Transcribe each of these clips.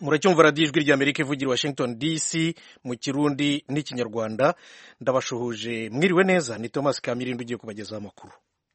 muracyumva radiyo ijwi ry'Amerika ivugira Washington DC mu kirundi n'ikinyarwanda. Ndabashuhuje mwiriwe neza, ni Thomas Kamirindi ugiye kubagezaho amakuru.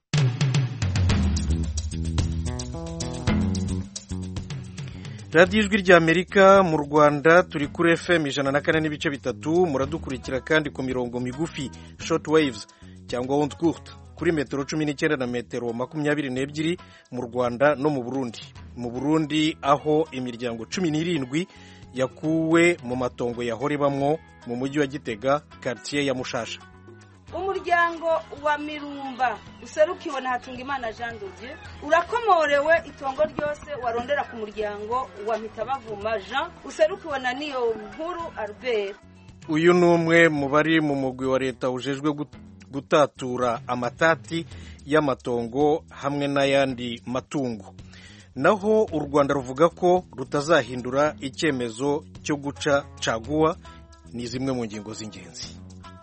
radiyo ijwi ry'Amerika mu Rwanda turi kuri FM 104.3, muradukurikira kandi ku mirongo migufi short waves cyangwa onde courte kuri metero 19 na metero 22 mu Rwanda no mu Burundi. Mu Burundi aho imiryango 17 yakuwe mu matongo yahore bamwo mu mujyi wa Gitega, quartier ya Mushasha. Umuryango wa Mirumba userukiwe na Hatungimana Jean de Dieu urakomorewe itongo ryose warondera ku muryango wa Mitabavuma Jean userukiwe na Niyo Nkuru Albert. Uyu numwe mu bari mu mugwi wa leta ujejwe gutatura amatati y'amatongo hamwe n'ayandi matungo. Naho u Rwanda ruvuga ko rutazahindura icyemezo cyo guca caguwa, ni zimwe mu ngingo z'ingenzi.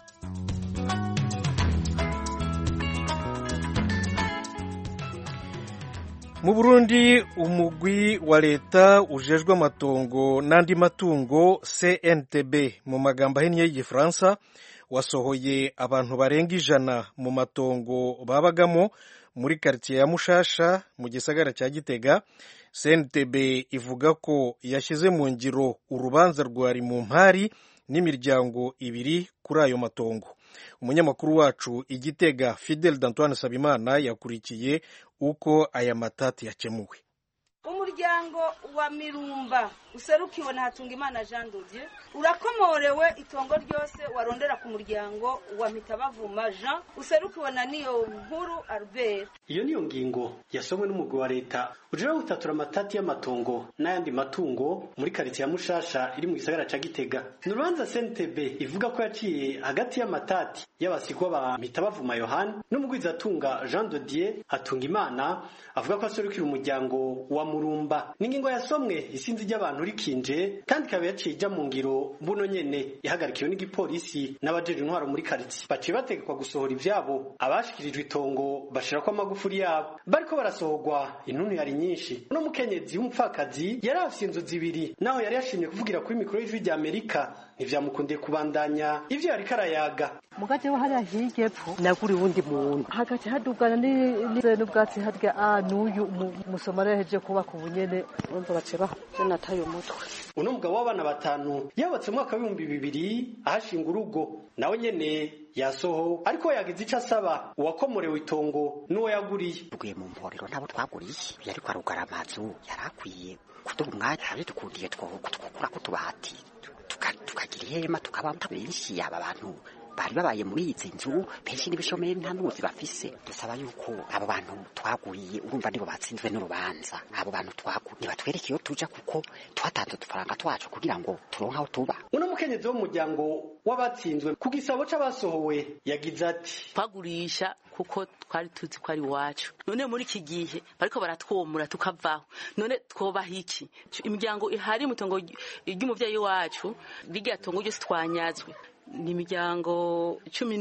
Mu Burundi umugwi wa leta ujejwe amatongo n'andi matungo CNTB mu magambo ahinnye y'Igifaransa wasohoye abantu barenga 100 mu matongo babagamo muri quartier ya Mushasha mu gisagara cya Gitega. CNTB ivuga ko yashyize mu ngiro urubanza rwari mu mpari n'imiryango ibiri kuri ayo matongo. Umunyamakuru wacu Igitega Fidel d'Antoine Sabimana yakurikiye uko aya matati yakemuwe. Umuryango wa Mirumba userukiwe na Hatungimana Jean de Dieu urakomorewe itongo ryose warondera ku muryango wa Mitabavuma Jean userukiwe na Niyo Nkuru Albert. Iyo niyo ngingo yasomwe n'umugwi wa leta ujira gutatura amatati y'amatongo n'ayandi matungo muri quartier ya Mushasha iri mu gisagara ca Gitega. Nurubanza CNTB ivuga ko yaciye hagati y'amatati y'abasigwa ba Mitabavuma Yohana n'umugwizatunga Jean de Dieu Hatungimana avuga ko aserukira umuryango wa Murumba. Ningingo yasomwe isinzi ry'abantu rikinje kandi kabe yaciye ija mu ngiro buno nyene yahagarikiwe n'igipolisi n'abajeje intwaro muri quartier. Baciye bategekwa gusohora ivyabo abashikirijwe itongo bashira ko amagufuri yabo. Bariko barasohorwa intuntu yari nyinshi. Uno mukenyezi w'umupfakazi yari afite inzu zibiri naho yari yashimye kuvugira kuri mikoro y'ijwi ry'Amerika ntivyamukundiye kubandanya ivyo yari karayaga. Mugaje wa hariya hirya epfo naguri wundi muntu hagati hadugana n'ubwatsi harya n'uyu musomara yaheje kuba ku bunyene urumva baceba nataye umutwe. Uno mugabo w'abana 5 yabatse mu mwaka wa 2000 ahashinga urugo nawe nyene yasoho ariko yagize ico asaba uwakomorewe itongo n'uwo yaguriye. Tugiye mu mporero ntabo twaguriye yari kwa rugara amazu yarakwiye kuduha umwanya hari dukundiye twokura ko tubati tukagira ihema tukabamba benshi aba bantu bari babaye muri izi nzu benshi n'ibishomeri nta nuzi bafise. Dusaba yuko abo bantu twaguriye urumva nibo batsinzwe n'urubanza. Abo bantu twaguriye batwereke iyo tuja kuko twatanze udufaranga twacu kugira ngo turonka aho tuba. Uno mukenyezi w'umuryango w'abatsinzwe ku gisabo c'abasohowe yagize ati twagurisha kuko twari tuzi ko ari wacu, none muri iki gihe bariko baratwomura tukavaho, none twobaha iki? Imiryango ihari mutongo ry'umuvyeyi wacu rigatongo ryose twanyazwe ni imiryango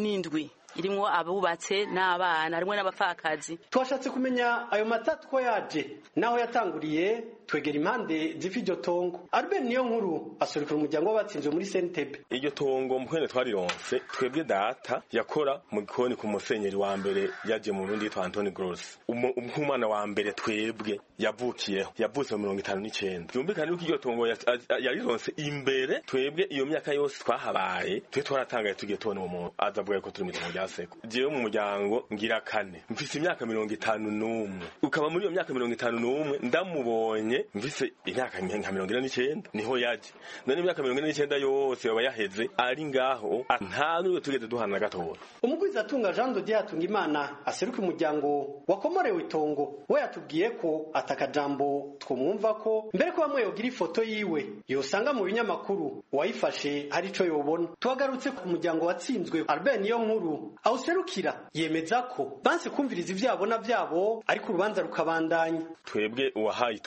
17 irimwo abubatse n'abana harimwo n'abapfakazi. Twashatse kumenya ayo matatu ko yaje naho yatanguriye twegera impande z'iryo tongo. Albert Niyo Nkuru asorikira umuryango w'abatsinzwe muri CNTB. Iryo tongo mukwene twarironse twebwe data yakora mu gikoni ku musenyeri wa mbere yaje mu Burundi yitwa Anthony Gross. Umwana wa mbere twebwe yavutse mu 59. Byumvikana yuko iryo tongo yarironse imbere twebwe iyo myaka yose twahabaye twe twaratangaye tugiye tubona umuntu azavuga ko turi mu tongo ryaseko. Jewe mu muryango ngira kane mfise imyaka 51 ukaba muri iyo myaka 51 ndamubonye mvise imyaka nka 49 niho yaje. None imyaka 49 yose baba yaheze ari ngaho nta n'uyo tugeze duhana gatoya. Umugwizatunga Jean de Dieu Hatungimana aseruka umuryango wakomorewe itongo we yatubwiye ko atakajambo twumwumva ko mbere ko bamwe yogira ifoto yiwe yosanga mu binyamakuru wayifashe hari ico yobona. Twagarutse ku muryango watsinzwe Albert Niyo Nkuru awuserukira yemeza ko banse kumviriza ivyabo na vyabo ariko urubanza rukabandanya. Twebwe uwahaye itongo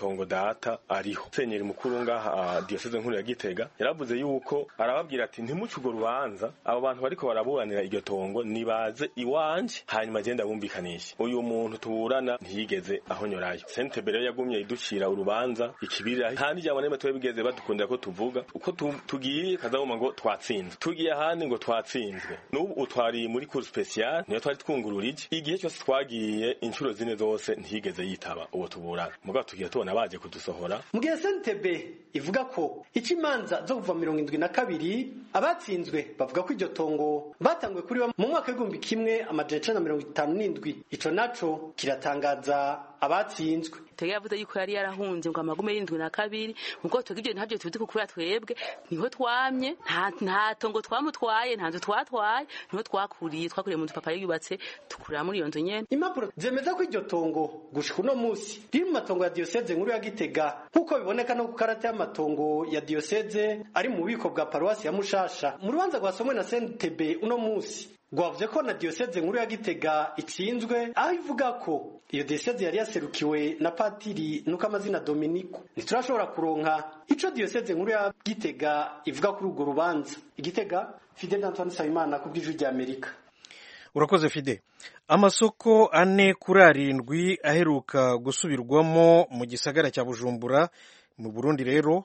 data ariho senyeri mukuru ngaha diocese nkuru ya Gitega yaravuze yuko arababwira ati ntimuce urwo rubanza abo bantu bariko baraburanira iryo tongo nibaze iwanje hanyuma agenda bumvikanisha uyu muntu tuburana ntiyigeze ahonyorayo Sentebe rero yagumye iducira urubanza ikibirira kandi jya abanema twe bigeze badukundira ko tuvuga uko tugiye kazabuma ngo twatsinze tugiye ahandi ngo twatsinzwe n'ubu utwari muri cour special niyo twari twungururije igihe cyose twagiye inshuro zine zose ntiyigeze yitaba uwo tuburana mugabo tugiye tubona baje kudusohora mu gihe Sentebe ivuga ko ikimanza zo kuva 72 abatsinzwe bavuga ko iryo tongo batangwe kuri mu mwaka w'igumbi kimwe amajana 157 ico naco kiratangaza abatsinzwe Tege yavuze yuko yari yarahunze ngo amagume 72 muko twegije ntabyo tuzi kukura twebwe niho twamye nta tongo twamutwaye nta nzu twatwaye niho twakuriye mu papa yubatse tukurira muri iyo nzu nyene impapuro zemeza ko iryo tongo gushika uno musi riri mu matongo ya diocese nkuru ya Gitega nkuko biboneka no ku karata y'amatongo ya diocese ari mu bubiko bwa paruwasi ya Mushasha mu rubanza rwasomwe na Sentebe uno musi gwavuze ko na diocese nkuru ya Gitega itsinzwe aho ivuga ko iyo diocese yari yaserukiwe na patiri nuko amazina Dominico ntiturashobora kuronka ico diocese nkuru ya Gitega ivuga kuri urwo rubanza Igitega Fidel Antoine Sayimana ku bw'ijwi rya Amerika. Urakoze Fide. Amasoko 4 kuri 7 aheruka gusubirwamo mu gisagara cya Bujumbura mu Burundi rero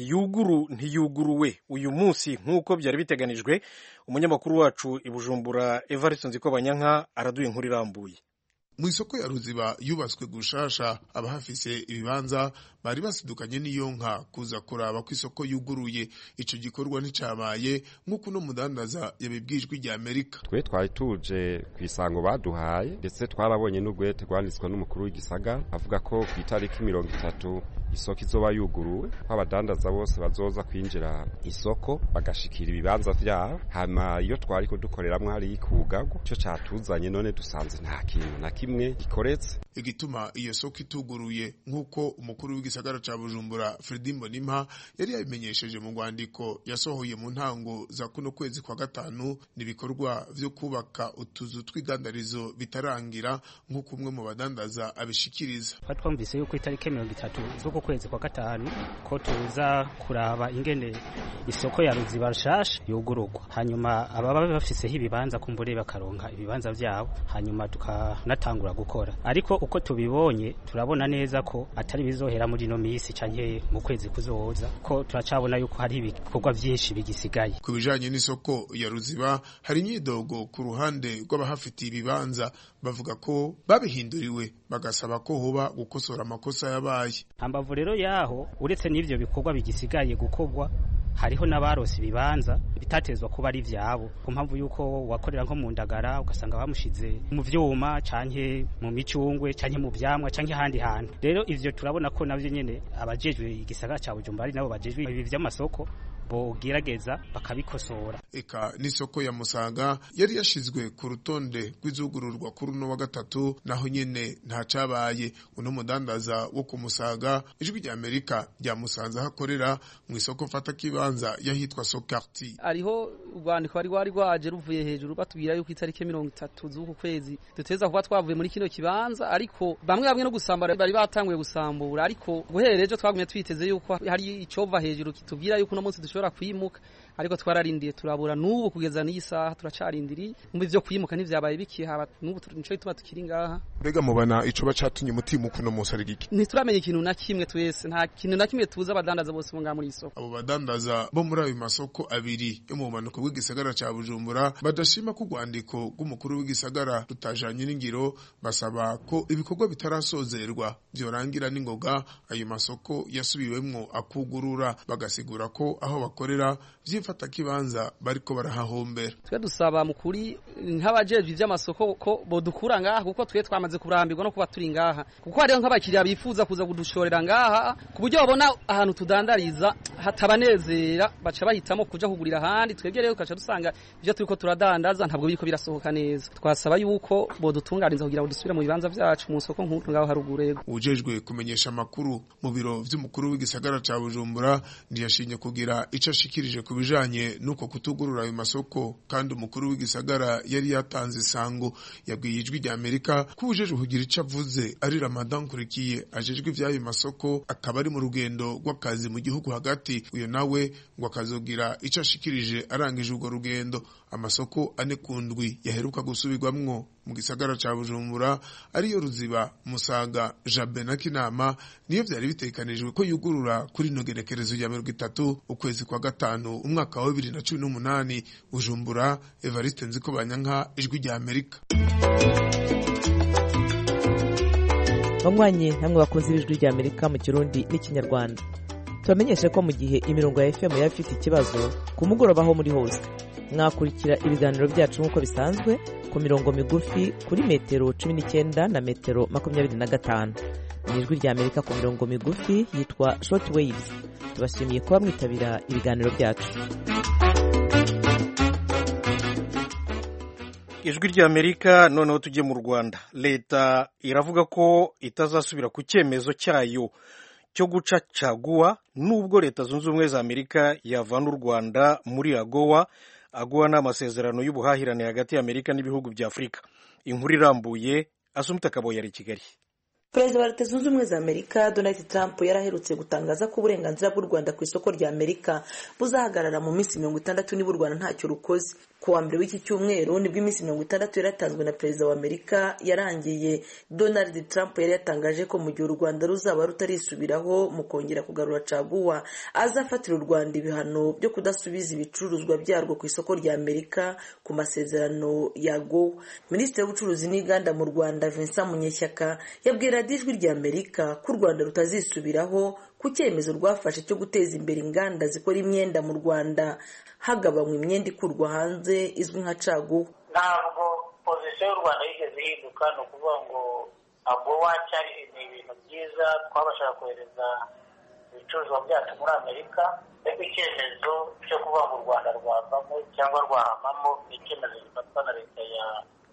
ntiyuguruwe uyu munsi nk'uko byari biteganijwe. Umunyamakuru wacu i Bujumbura Evariste Nzikobanyanka araduye inkuru irambuye. Mu isoko ya Ruziba yubatswe gushasha abahafise ibibanza bari basidukanye n'iyo nka kuza kuraba ko isoko yuguruye. Ico gikorwa nticabaye nk'uko no mudandaza yabibwijwe rya Amerika. Twe twari tuje kwisango baduhaye ndetse twarabonye n'ugwete rwanditswe n'umukuru w'igisagara avuga ko ku itariki 30 isoko izoba yuguruwe ko abadandaza bose bazoza kwinjira isoko bagashikira ibibanza vyabo hama iyo twari kudukoreramwe hari ikugago cyo catuzanye none dusanze nta kintu na kimwe gikoretse. Igituma iyo soko ituguruye nk'uko umukuru w'igisagara ca Bujumbura Fredy Mbonimpa yari yabimenyesheje mu rwandiko yasohoye mu ntango za kuno kwezi kwa gatanu nibikorwa vyo kubaka utuzu tw'igandarizo bitarangira nk'uko umwe mu badandaza abishikiriza. Twumvise yuko itariki 30 z'uko kwezi kwa gatanu ko tuza kuraba ingene isoko ya Ruziba nshasha yugururwa hanyuma ababa bafiseho ibibanza kumbure bakaronka ibibanza vyabo hanyuma tukanatangura gukora. Ariko uko tubibonye turabona neza ko atari bizohera muri no misi canke mu kwezi kuzoza ko turacabona yuko hari ibikorwa byinshi bigisigaye. Ku bijanye n'isoko ya Ruziba hari nyidogo ku ruhande rw'abahafitiye ibibanza bavuga ko babihinduriwe bagasaba ko hoba gukosora amakosa yabaye. Ambavu rero yaho uretse n'ivyo bikorwa bigisigaye gukorwa hariho n'abarose ibibanza bitatezwa kuba ari vyabo ku mpamvu yuko wakorera nko mu ndagara ugasanga bamushize mu vyuma canke mu micungwe canke mu vyamwa canke handi hantu. Rero ivyo turabona ko navyo nyene abajejwe igisagara ca Bujumbura ari nabo bajejwe ibi vy'amasoko bogerageza bakabikosora. Eka n'isoko ya Musaga yari yashizwe ku rutonde rw'izugururwa kuri no wa gatatu naho nyene nta cabaye. Uno mudandaza wo ku Musaga ijwi rya Amerika rya Musanze hakorera mu isoko fata kibanza yahitwa Sokarti. Ariho urwandiko wari rwaje ruvuye hejuru batubwira yuko itariki 30 z'uku kwezi duteza kuba twavuye muri kino kibanza ariko bamwe no gusambura bari batanguye gusambura ariko guhereje twagumye twiteze yuko hari icova hejuru kitubwira yuko no munsi dushobora kwimuka ariko twararindiye turabura n'ubu kugeza n'isaha turacarindiriye mu byo kwimuka n'ivyabaye bikihaba n'ubu nico bituma tukiri ngaha. Mbega mubana ico bacatunye umutima kuno munsi ari giki? Ntituramenye ikintu na kimwe twese nta kintu na kimwe tuza abadandaza bose munga muri isoko. Abo badandaza bo muri ayo masoko abiri yo mu manuko w'igisagara ca Bujumbura badashima ku rwandiko rw'umukuru w'igisagara rutajanye n'ingiro basaba ko ibikorwa bitarasozerwa byorangira n'ingoga ayo masoko yasubiwemwo akugurura bagasigura ko aho bakorera vyifata kibanza bariko barahahombera. Twe dusaba mukuri nk'abajeje ivy'amasoko ko bodukura ngaha kuko twe twamaze kurambirwa no kuba turi ngaha kuko hariho nk'abakiriya bifuza kuza kudushorera ngaha ku buryo babona ahantu tudandariza hatabanezera baca bahitamo kuja kugurira ahandi. Twebwe rero kaca dusanga ivyo turiko turadandaza ntabwo biriko birasohoka neza. Twasaba yuko bodutunganiza kugira ngo dusubire mu bibanza vyacu mu soko nk'uko ngaho harugurego. Ujejwe kumenyesha amakuru mu biro vy'umukuru w'igisagara ca Bujumbura ndiyashinye kugira ico ashikirije ku bijanye nuko kutugurura ayo masoko, kandi umukuru w'igisagara yari yatanze isango. Yabwiye ijwi rya Amerika ko ujeje kugira ico avuze ari Ramadan Kurikiye ajejwe ivy'ayo masoko, akaba ari mu rugendo rw'akazi mu gihugu hagati. Uyo nawe ngo akazogira ico ashikirije arangije urwo rugendo. Amasoko ane kundwi yaheruka gusubirwamwo mu gisagara ca Bujumbura ariyo Ruziba, Musaga, Jabe na Kinama niyo vyari bitekanijwe ko yugurura kuri nogenekerezo ya 30 ukwezi kwa gatanu umwaka wa 2018. Bujumbura, Evariste Nzikobanyanka, ijwi rya Amerika. Banywanyi namwe bakunze ijwi rya Amerika mu Kirundi n'Ikinyarwanda, tubamenyeshe ko mu gihe imirongo ya FM yari ifite ikibazo ku mugoroba ho muri hose, mwakurikira ibiganiro byacu nk'uko bisanzwe ku mirongo migufi kuri metero 19 na metero 25. Ni ijwi rya Amerika ku mirongo migufi yitwa short waves. Tubashimiye kuba mwitabira ibiganiro byacu. Ijwi rya Amerika. Noneho tujye mu Rwanda. Leta iravuga ko itazasubira ku cyemezo cyayo cyo guca caguwa nubwo Leta Zunze Ubumwe za Amerika yavana u Rwanda muri AGOA. AGOA ni amasezerano y'ubuhahirane hagati y'Amerika n'ibihugu bya Afurika. Inkuru irambuye, Asumta Kaboyi ari Kigali. Perezida wa Leta Zunze Ubumwe za Amerika Donald Trump yaraherutse gutangaza ko uburenganzira bw'u Rwanda ku isoko rya Amerika buzahagarara mu minsi 60 niba u Rwanda ntacyo rukoze. Ku wa mbere w'iki cyumweru nibwo iminsi 60 yaratanzwe na Perezida wa Amerika yarangiye. Donald Trump yari yatangaje ko mu gihe u Rwanda ruzaba rutarisubiraho mu kongera kugarura caguwa, azafatira u Rwanda ibihano byo kudasubiza ibicuruzwa byarwo ku isoko rya Amerika ku masezerano ya AGOA. Minisitiri w'ubucuruzi n'inganda mu Rwanda Vincent Munyeshyaka yabwira ijwi rya Amerika ko u Rwanda rutazisubiraho ku cyemezo rwafashe cyo guteza imbere inganda zikora imyenda mu Rwanda hagabanywa imyenda ikurwa hanze izwi nka caguwa. Ntabwo pozisiyo y'u Rwanda yigeze ihinduka, ni ukuvuga ngo AGOA cyari ibintu byiza, twabashaka kohereza ibicuruzwa byacu muri Amerika, ariko icyemezo cyo kuvuga ngo u Rwanda rwavamo cyangwa rwahamamo ni icyemezo gifatwa na leta ya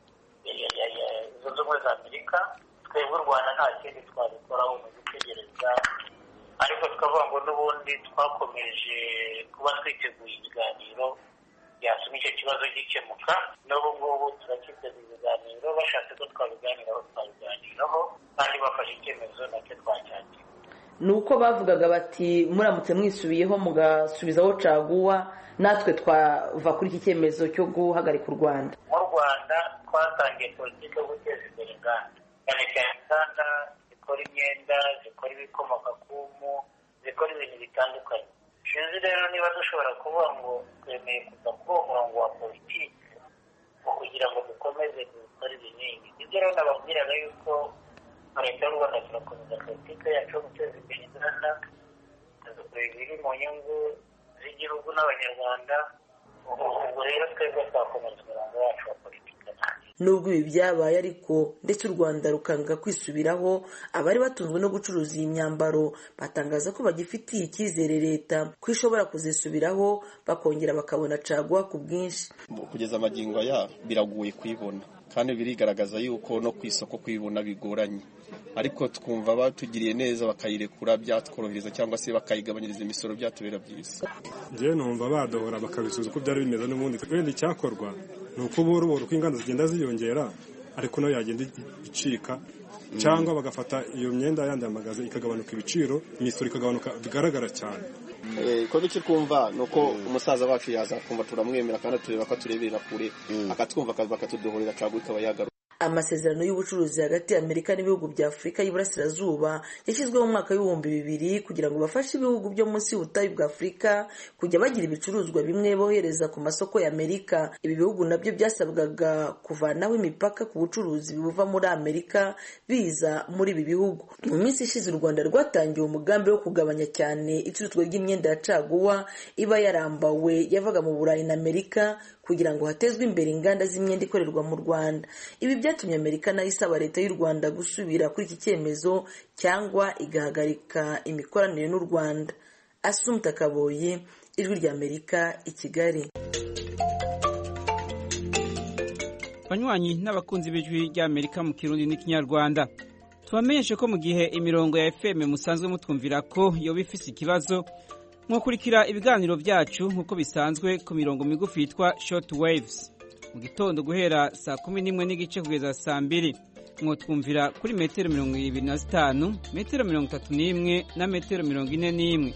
Zunze Ubumwe za Amerika. Twebwe u Rwanda nta kindi twabikoraho mu gutegereza, ariko tukavuga ngo n'ubundi twakomeje kuba twiteguye ibiganiro byatuma icyo kibazo gikemuka. n'ubu ngubu turacyiteguye ibiganiro, bashatse ko twabiganiraho kandi bafashe icyemezo nacyo twacyakira. Ni uko bavugaga bati muramutse mwisubiyeho mugasubizaho caguwa natwe twava kuri iki cyemezo cyo guhagarika u Rwanda. Mu Rwanda twatangiye politiki yo guteza imbere inganda, cyane cyane inganda zikora imyenda, zikora ibikomoka ku mpu, zikora ibintu bitandukanye. Sinzi rero niba dushobora kuvuga ngo twemeye kuva kuri uwo murongo wa politiki kugira ngo dukomeze gukora ibinini. Ibyo rero nababwiraga yuko leta y'u Rwanda turakomeza politiki yacu yo guteza imbere inganda, tugakora ibiri mu nyungu z'igihugu n'abanyarwanda. Ubwo rero twebwe twakomeza umurongo wacu wa politiki. Nubwo ibi byabaye ariko ndetse u Rwanda rukanga kwisubiraho, abari batunzwe no gucuruza iyi myambaro batangaza ko bagifitiye icyizere leta ko ishobora kuzisubiraho bakongera bakabona caguwa ku bwinshi. Kugeza amagingo aya biraguye kwibona, kandi birigaragaza yuko no ku isoko kwibona bigoranye, ariko twumva batugiriye neza bakayirekura byatworohereza cyangwa se bakayigabanyiriza imisoro byatubera byiza. Njyewe numva badohora bakabisubiza uko byari bimeze n'ubundi. Wenda icyakorwa ni uko buhoro uko inganda zigenda ziyongera ariko nayo yagenda icika, cyangwa bagafata iyo myenda yandi amagaze ikagabanuka ibiciro, imisoro ikagabanuka bigaragara cyane. Ko duce twumva nuko umusaza wacu yaza kumva turamwemera kandi tureba ko turebera kure akatwumva bakatudohorera caguwa ikaba yagaruka. Amasezerano y'ubucuruzi hagati ya Amerika n'ibihugu bya Afurika y'Iburasirazuba yashyizweho mu mwaka w'2000 kugira ngo bafashe ibihugu byo munsi y'ubutayu bwa Afurika kujya bagira ibicuruzwa bimwe bohereza ku masoko ya Amerika. Ibi bihugu nabyo byasabwaga kuvanaho imipaka ku bucuruzi buva muri Amerika biza muri ibi bihugu. Mu minsi ishize u Rwanda rwatangiye umugambi wo kugabanya cyane icuruzwa ry'imyenda ya caguwa iba yarambawe yavaga mu Burayi na Amerika kugira ngo hatezwe imbere inganda z'imyenda ikorerwa mu Rwanda. Ibi byatumye Amerika nayo isaba leta y'u Rwanda gusubira kuri iki cyemezo cyangwa igahagarika imikoranire n'u Rwanda. Asumta Kaboyi, ijwi rya Amerika, i Kigali. Banywanyi n'abakunzi b'ijwi rya Amerika mu Kirundi n'Ikinyarwanda, tubamenyeshe ko mu gihe imirongo ya FM musanzwe mutwumvira ko yoba ifise ikibazo, mwakurikira ibiganiro byacu nk'uko bisanzwe ku mirongo migufi yitwa short waves mu gitondo guhera saa 11:30 kugeza saa 2. Mwotwumvira kuri metero 25, metero 31 na metero 41.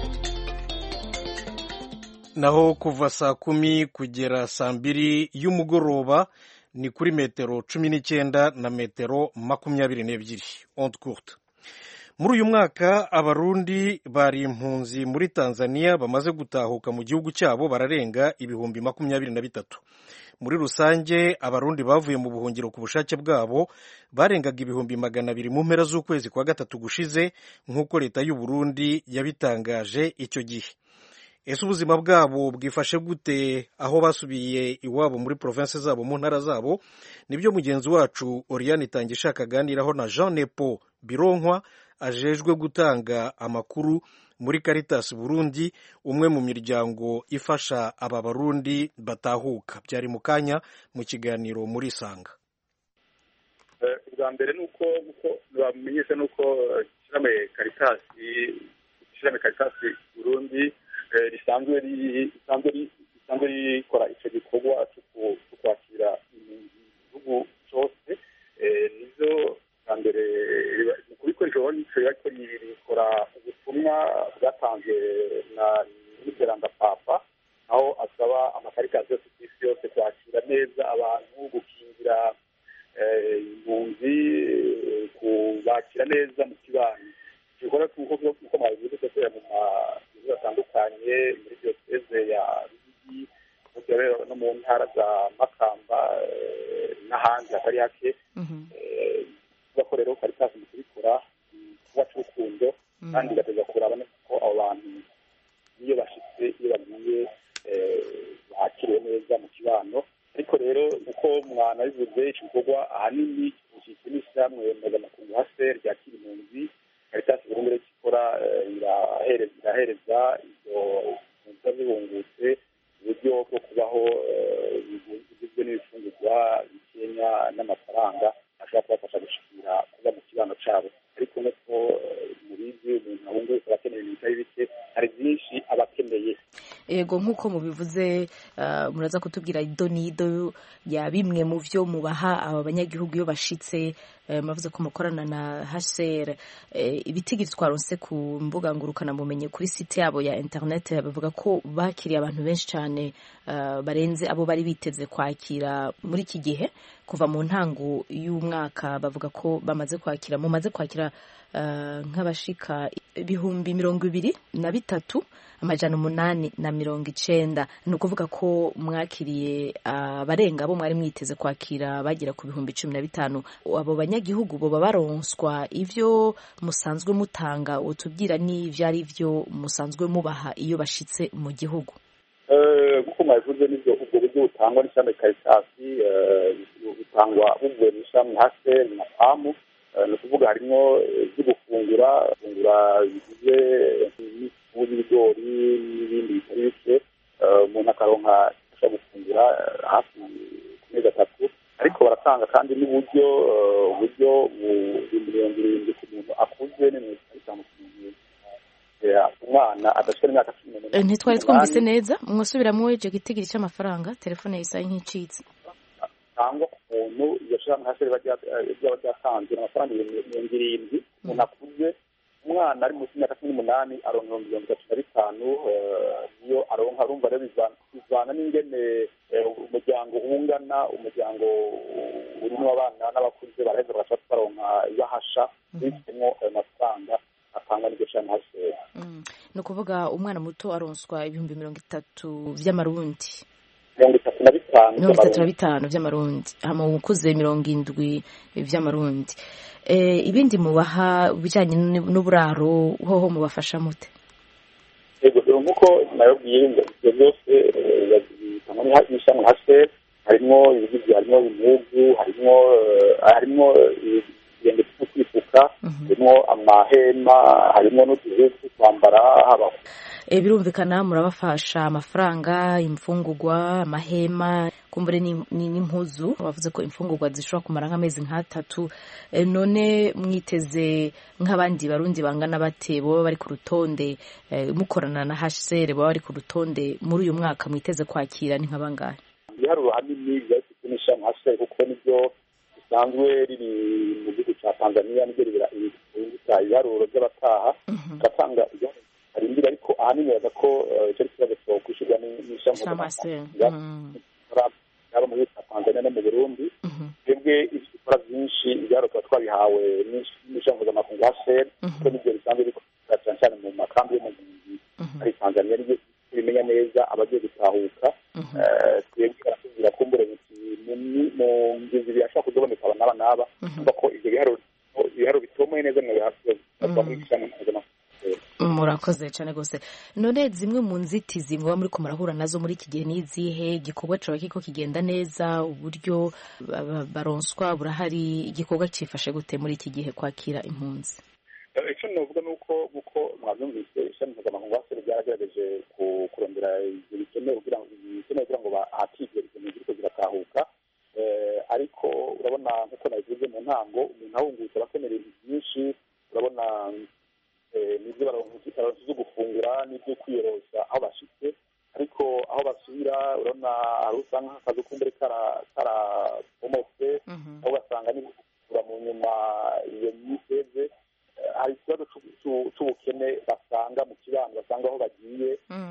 Naho kuva saa 10 kugera saa 2 y'umugoroba ni kuri metero 19 na metero 22 onde courte. Muri uyu mwaka abarundi bari impunzi muri Tanzania bamaze gutahuka mu gihugu cyabo bararenga ibihumbi 23. Muri rusange abarundi bavuye mu buhungiro ku bushake bwabo barengaga ibihumbi 200 mu mpera z'ukwezi kwa gatatu gushize nk'uko leta y'u Burundi yabitangaje icyo gihe. Ese ubuzima bwabo bwifashe gute aho basubiye iwabo muri province zabo mu ntara zabo? Nibyo mugenzi wacu Oriane Tangishaka aganiraho na Jean Nepo Bironkwa ajejwe gutanga amakuru muri Caritas Burundi, umwe mu miryango ifasha aba barundi batahuka. Byari mu kanya mu kiganiro muri Sanga. Ubwa mbere nuko bamenyesha nuko ishirahamwe Caritas Burundi risanzwe rikora icyo gikorwa cyo kwakira igihugu cyose. Nizo bwa mbere mu kubikoresha nicyo yariko rikora ubutumwa bwatanzwe na Nigeranda Papa, aho asaba amakarikasi yose ku isi yose kwakira neza abantu, gukingira impunzi, kubakira neza mu kibano. Gikorwa kuko mabivuze ko mu mabivuze atandukanye muri diocese ya Ruyigi no mu ntara za Makamba n'ahandi hatari hake. Bakorera Caritas mu kubikora kuba cy'urukundo kandi igateza kuraba ko abo bantu iyo bashitse iyo bagiye bakiriwe neza mu kibano. Ariko rero uko mwana bivuze igikorwa ahanini cy'ishyikira n'ishyamwe mpuzamakungu HCR ryakira impunzi. Caritas Burundi ikora irahereza izo mpunzi zihungutse uburyo bwo kubaho bigizwe n'ibifungurwa bikenya n'amafaranga ashobora kubafasha gushikira kuba mu kibano cyabo. Ariko nuko mubizi umuntu ahunguka abakeneye ibintu bitari bike, hari byinshi abakeneye. Ego nk'uko mubivuze, muraza kutubwira idonido ya bimwe mu byo mubaha aba banyagihugu iyo bashitse. Mwavuze ko mukorana na HCR. Ibitigiri twaronse ku mbuga ngurukana bumenye kuri site yabo ya internet bavuga ko bakiriye abantu benshi cyane, barenze abo bari biteze kwakira muri iki gihe. Kuva mu ntango y'umwaka bavuga ko mumaze kwakira nk'abashika 23,890. Ni ukuvuga ko mwakiriye abarenga abo mwari mwiteze kwakira bagera ku 15,000. Abo banyagihugu bo baronswa ivyo musanzwe mutanga, utubwira n'ivyo ari byo musanzwe mubaha iyo bashitse mu gihugu? Kuko mwavuze n'ibyo ubwo buryo butangwa n'ishami Caritas butangwa buvuye mu ishami HCR na PAM. Ni ukuvuga harimo ibyo gufungura bigize n'ifu y'ibigori n'ibindi bitari bike. Umuntu akaronka ashobora gufungura hafi ku mezi 3. Ariko baratanga kandi n'uburyo $70,000 ku muntu akuze n'M5 ku muntu umwana adashobora imyaka 18. Ntitwari twumvise neza, mwosubiramo icyo gitigiri cy'amafaranga. Telefone yisaye nk'icitse. Tangwa ku muntu yashaka hasi byatanze amafaranga 70,000 umuntu akuze. Umwana ari munsi y'imyaka 18 aronka 35. Niyo aronka arumva rero bizana n'ingene umuryango ungana, umuryango urimo abana n'abakuze baraheza bagashaka baronka yahasha bifitemo amafaranga atanga n'iryo shami HCR. Ni ukuvuga umwana muto aronswa 30,000 by'amarundi. 35 by'amarundi. Hama ukuze 70 by'amarundi. Ibindi mubaha bijanye n'uburaro hoho mubafasha mute? Ego nuko nayobwiye ibyo byose bitangwa n'ishami HCR. Harimo ibigizwe, harimo impuzu, harimo ibirenge byo kwifuka, harimo amahema, harimo n'utuzu two kwambara haba. birumvikana murabafasha amafaranga, imfungurwa, amahema, kumbure n'impuzu. Bavuze ko imfungurwa zishobora kumara nk'amezi nk'atatu. None mwiteze nk'abandi barundi bangana bate baba bari ku rutonde mukorana na HCR baba bari ku rutonde muri uyu mwaka mwiteze kwakira ni nk'abangahe? Ibiharuro hanini byashyizwe n'ishami HCR kuko nibyo bisanzwe riri mu gihugu cya Tanzania, nibyo ribira ibiharuro by'abataha gatanga arindira, ariko ahanini bavuga ko icyo kibazo cyo kwishyurwa n'ishami yaba muri Tanzania no mu Burundi. Twebwe ibikora byinshi ibyaro tuba twabihawe n'ishami mpuzamakungu HCR kuko nibyo bisanzwe bikorera cyane cyane mu makambi yo mu Burundi ari Tanzania, nibyo bimenya neza abagiye gutahuka. Twebwe baratubwira ko mbere mu ngezi birashobora kuzoboneka n'aba kuko ko ibyo biharuro bitomoye neza mu biharuro muri ishami mpuzamakungu. Murakoze cyane gose. None zimwe mu nzitizi muba muri ko murahura nazo muri iki gihe n'izihe? Igikorwa cyawe kiko kigenda neza, uburyo baronswa burahari, igikorwa cyifashe gute muri iki gihe kwakira impunzi? Icyo navuga ni uko mwabyumvise ishami mpuzamakungu ryaragerageje kurondera ibyo bikenewe kugira ngo bahatirwe izo mpunzi ziriko ziratahuka, ariko urabona nk'uko nabivuze mu ntango, umuntu ahungutse aba akenera ibintu byinshi. Urabona n'ibyo baronka zo gufungura n'ibyo kwiyorosa aho bashitse, ariko aho basubira urabona hari usanga nk'akazi kumbure karapomotse, aho ugasanga n'ibura mu nyuma iyo myiteze. Hari ikibazo c'ubukene basanga mu kibano, basanga aho bagiye,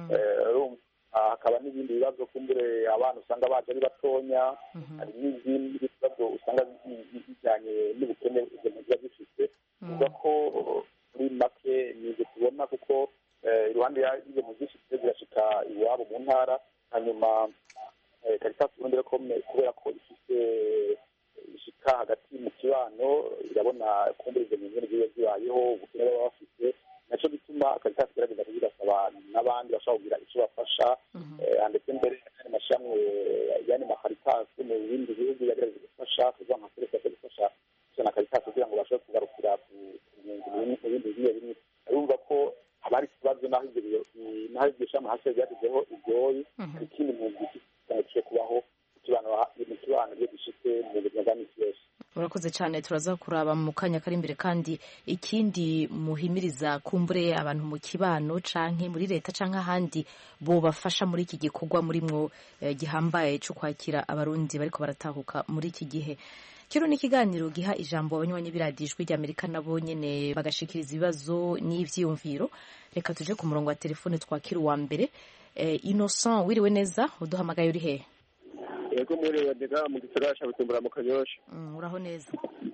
hakaba n'ibindi bibazo kumbure abana usanga baje ari batonya, hari n'izindi bibazo usanga bijyanye n'ubukene izo mpunzi zifite. Kuvuga ko muri make nibyo tubona, kuko iruhande y'izo mpunzi zifite zirashika iwabo mu ntara, hanyuma Caritas Burundi kubera ko ifite ishika hagati mu kibano, irabona kumbure izo mpunzi ziba zibayeho, ubukene baba bafite, naco bituma Caritas igerageza kuzigasaba n'abandi bashobora kugira icyo bafasha, ndetse mbere n'amashami yani Caritas mu bindi bihugu yagerageza gufasha kuva nka Caritas gufasha na Caritas kugira ngo bashobore kugarukira ku bindi bihe bimwe. Urumva ko haba hari ikibazo n'aho iryo shami hasi ryagezeho ibyoyi, ikindi mu gihe kubaho mu kibano iyo gishitse mu buzima bwa misi yose. Murakoze cyane, turaza kuraba mu kanya kari imbere. Kandi ikindi muhimiriza kumbure abantu mu kibano canke muri leta canke ahandi bo bafasha muri iki gikorwa murimwo gihambaye cyo kwakira abarundi bariko baratahuka muri iki gihe. Kino ni ikiganiro giha ijambo abanywanyi b'iradijwi ry'Amerika nabo nyene bagashikiriza ibibazo n'ivyiyumviro. Reka tuje ku murongo wa telefone twakira uwa mbere. Innocent, wiriwe neza, uduhamagaye uri hehe? Yego muri Wadega mu gisagara cya Bujumbura mu Kanyosha. Uraho neza?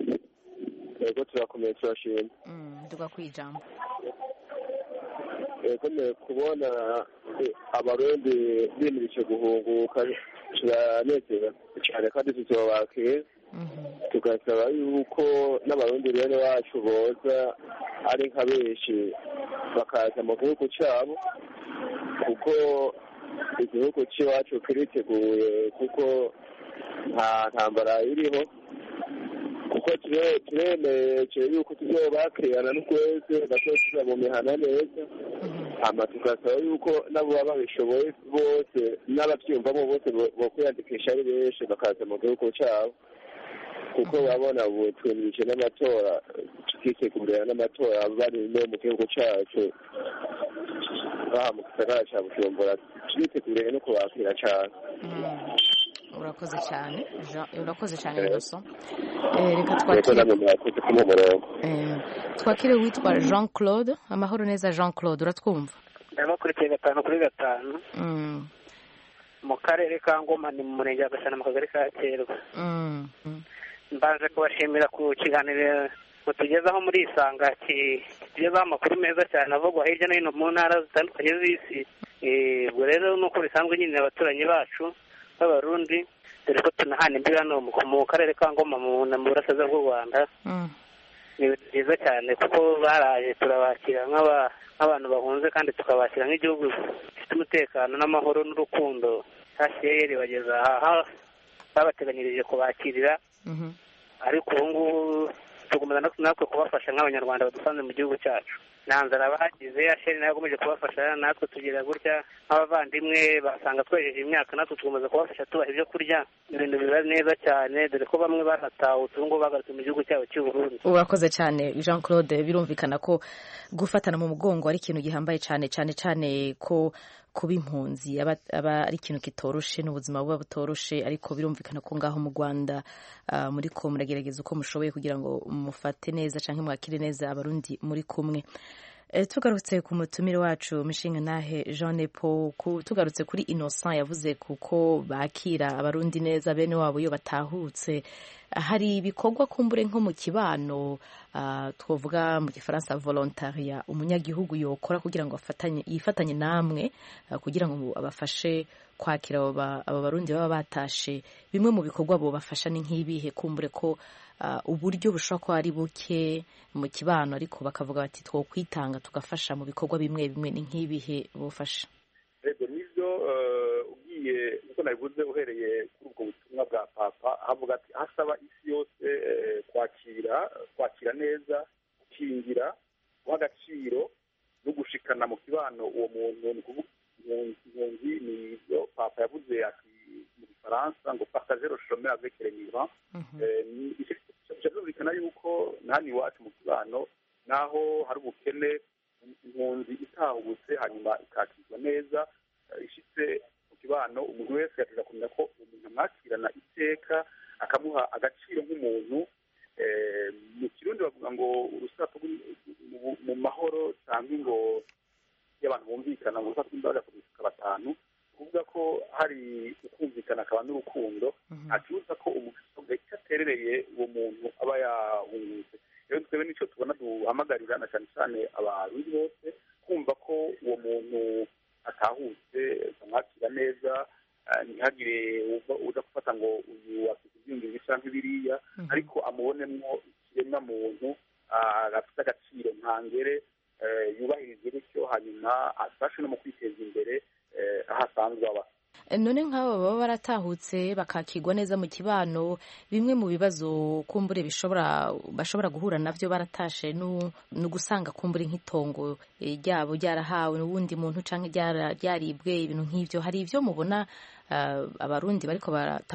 Yego turakomeye turashima. Nduga kwijambo. Yego ne kubona abarundi bimirije guhunguka turanezera cyane kandi tuzobakiye. Tugasaba yuko n'abarundi bene wacu boza ari nka benshi bakaza mu gihugu cyabo, kuko igihugu cy'iwacu kiriteguye, kuko nta ntambara iriho, kuko turemeye yuko tuzobakirana n'ukwezi bakosira mu mihana neza. Hama tugasaba yuko nabo baba babishoboye bose n'ababyumvamo bose bokwiyandikisha ari benshi bakaza mu gihugu cyabo, kuko babona ubu twemirije n'amatora, tukitegurira n'amatora bari no mu gihugu cyacu aha mu gisagara cya Bujumbura, turiteguriye no kubakira cyane. Urakoze cyane Innocent. Reka twakire witwa Jean Claude. Amahoro neza Jean Claude, uratwumva? Ndabakurikiye 5/5 mu karere ka Ngoma, ni mu murenge wa Gasana mu kagari ka Kerwa. Mbanze kubashimira ku kiganiro mutugezaho muri Isanga, kigezaho amakuru meza cyane avugwa hirya no hino mu ntara zitandukanye z'isi. Ubwo rero nuko bisanzwe nyine abaturanyi bacu b'abarundi, dore ko tunahana imbibi hano mu karere ka Ngoma mu burasirazuba bw'u Rwanda. Ni byiza cyane kuko baraje turabakira nk'abantu bahunze, kandi tukabakira nk'igihugu gifite umutekano n'amahoro n'urukundo. HCR bageza aha babateganyirije kubakirira, ariko ubu ngubu tugomba natwe kubafasha nk'abanyarwanda badusanze mu gihugu cyacu. nta nzara bagize asheri nayo akomeje kubafasha natwe tugira gutya nk'abavandimwe basanga twejeje imyaka natwe tukomeza kubafasha tubaha ibyo kurya ibintu biba neza cyane dore ko bamwe baratahutse ubu ngubu bagarutse mu gihugu cyabo cy'u Burundi. urakoze cyane Jean Claude, birumvikana ko gufatana mu mugongo ari ikintu gihambaye cyane cyane cyane ko kuba impunzi aba ari ikintu kitoroshe n'ubuzima buba butoroshe, ariko birumvikana ko ngaho mu Rwanda muri ko muragerageza uko mushoboye kugira ngo mufate neza cyangwa mwakire neza abarundi muri kumwe. Tugarutse ku mutumire wacu Mishinga Nahe Jean Paul, tugarutse kuri Innocent yavuze kuko bakira abarundi neza bene wabo iyo batahutse, hari ibikorwa kumbure nko mu kibano twavuga mu gifaransa volontariat umunyagihugu yokora kugira ngo yifatanye namwe kugira ngo abafashe kwakira aba barundi baba batashe. Bimwe mu bikorwa bo bafasha ni nk'ibihe? Kumbure ko uburyo bushobora kuba ari buke mu kibano, ariko bakavuga bati twokwitanga tugafasha mu bikorwa bimwe bimwe, ni nk'ibihe bufasha? Rego nivyo ugiye uko nabivuze uhereye kuri ubwo butumwa bwa papa havuga ati hasaba isi yose kwakira neza, gukingira, guha agaciro no gushikana mu kibano uwo muntu. Ni kuvuga impunzi ni ibyo papa yavuze ati mu gifaransa ngo partager le chemin avec les migrants. Byumvikana yuko nani iwacu mu kibano naho hari ubukene, impunzi itahubutse hanyuma ikakirwa neza, ishitse mu kibano umuntu wese yateza kumenya ko umuntu amwakirana iteka akamuha agaciro nk'umuntu. Mu Kirundi bavuga ngo urusaku mu mahoro cyangwa ngo y'abantu bumvikana ngo urusaku rw'imbaga kurusuka batanu, kuvuga ko hari ukumvikana akaba n'urukundo, akibuza ko umuntu icyo aterereye uwo muntu aba yahungutse. Rero twebwe nicyo tubona duhamagarira na cyane cyane abarundi bose kumva ko uwo muntu atahutse bamwakira neza, ntihagire uza gufata ngo uyu afite ibyiyumviro cyangwa ibiriya, ariko amubonemwo ikiremwa muntu afite agaciro ntangere, yubahirize bityo hanyuma afashe no mu kwiteza imbere aho asanzwe aba. None nk'abo baba baratahutse bakakirwa neza mu kibano, bimwe mu bibazo kumbure bashobora guhura navyo baratashe no gusanga kumbure nk'itongo ryabo ryarahawe n'uwundi muntu canke ryaribwe, ibintu nk'ivyo. Hari ivyo mubona abarundi bariko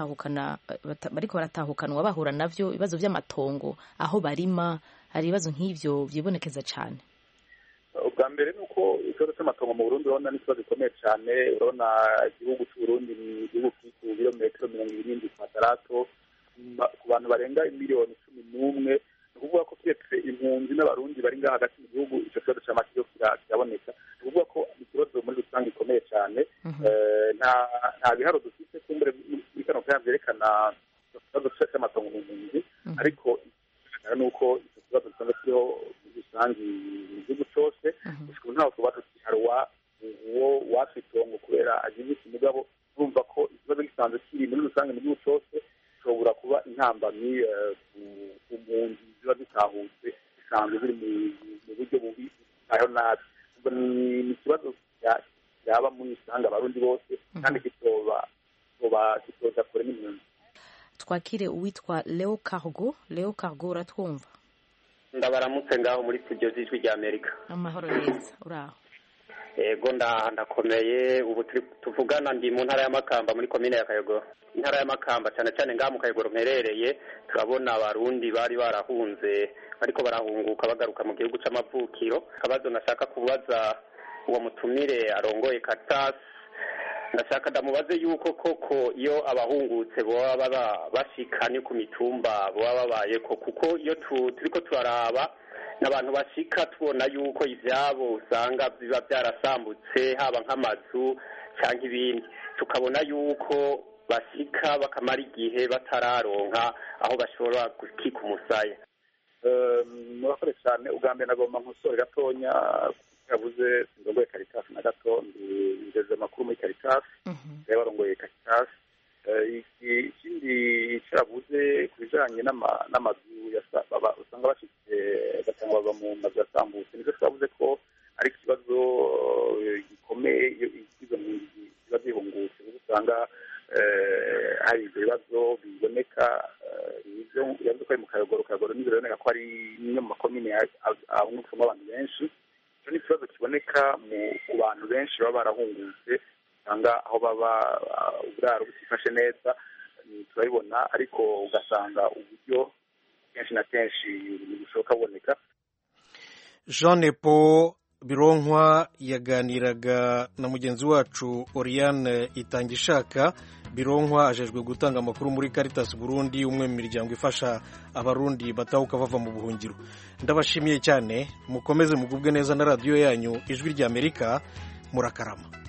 baratahukanwa bahura navyo, ibibazo vy'amatongo aho barima, hari ibibazo nk'ivyo vyibonekeza cane? Ubwa mbere ni uko ikibazo cy'amatongo mu Burundi urabona ni ikibazo gikomeye cyane. Urabona igihugu cy'u Burundi ni igihugu kiri ku birometero 70 kwadarato ku bantu barenga miliyoni 11. Ni ukuvuga ko turetse impunzi n'abarundi bari ngaha hagati mu gihugu, icyo kibazo cy'amakiyo kiraboneka. Ni ukuvuga ko ikibazo muri rusange gikomeye cyane. Nta biharo dufite kumbure muri kano kanya byerekana ikibazo cy'amatongo mu mpunzi, ariko ni uko icyo kibazo gisanzwe kiriho rusange mu gihugu cyose. Gushika ntaho tuba tukiharuwa uwo wafitongo kubera agize iki mugabo, urumva ko ikibazo gisanzwe kiri muri rusange mu gihugu cyose, gishobora kuba intambamyi ku mpunzi ziba zitahutse zisanzwe ziri mu buryo bubi aho nabi. Ni ikibazo yaba muri rusange abarundi bose, kandi kitoza kure n'impunzi. Twakire uwitwa Leo Cargo. Leo Cargo, uratwumva? Ndabaramutse ngaho muri studio z'Ijwi rya Amerika. Amahoro neza, uraho? Yego ndakomeye. Ubu tuvugana ndi mu ntara ya Makamba muri komine ya Kayogoro. Intara ya Makamba cyane cyane ngaho mu Kayogoro mperereye, turabona abarundi bari barahunze ariko barahunguka bagaruka mu gihugu c'amavukiro. Akabazo nashaka kubaza uwo mutumire arongoye Caritas, ndashaka ndamubaze yuko koko iyo abahungutse baba bashikanye ku mitumba baba babaye ko, kuko iyo turiko turaraba n'abantu bashika tubona yuko ivyabo usanga biba byarasambutse, haba nk'amazu cyangwa ibindi, tukabona yuko bashika bakamara igihe batararonka aho bashobora gukika umusaya. Murakoze cyane. Ubwa mbere nagomba nkosore gatonya yavuze ndongoye Caritas na gato, ngeze amakuru muri Caritas, rero barongoye Caritas. Ikindi cyavuze ku bijanye n'amazu usanga bashitse gatanga bava mu mazu yasambutse, nivyo twavuze ko ari ikibazo gikomeye iyo izo mpunzi ziba zihungutse, kuko usanga hari ibyo bibazo biboneka. Ivyo yavuze ko ari mu Kayogoro. Kayogoro nivyo biboneka ko ari imwe mu makomine ahungukamo abantu benshi. buboneka ku bantu benshi baba barahungutse usanga aho baba uburaro butifashe neza turabibona, ariko ugasanga uburyo kenshi na kenshi bushoboka buboneka. Jean Paul Bironkwa yaganiraga na mugenzi wacu Oriane Itangishaka. Bironkwa ajejwe gutanga amakuru muri Caritas Burundi, umwe mu miryango ifasha abarundi batahuka bava mu buhungiro. Ndabashimiye cyane, mukomeze mugubwe neza na radio yanyu Ijwi ry'Amerika. Murakarama.